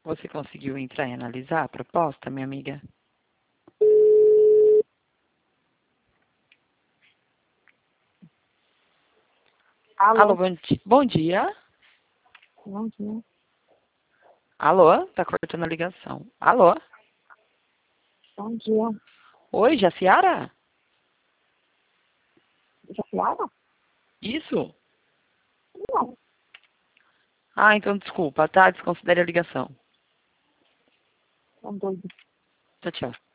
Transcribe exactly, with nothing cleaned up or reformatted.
Você conseguiu entrar e analisar a proposta, minha amiga? Alô? Alô, bom, di bom dia. Bom dia. Alô? Tá cortando a ligação. Alô? Bom dia. Oi, Jaciara? Jaciara? Isso? Não. Ah, então desculpa, tá? Desconsidere a ligação. Tá doido. Tchau, tchau.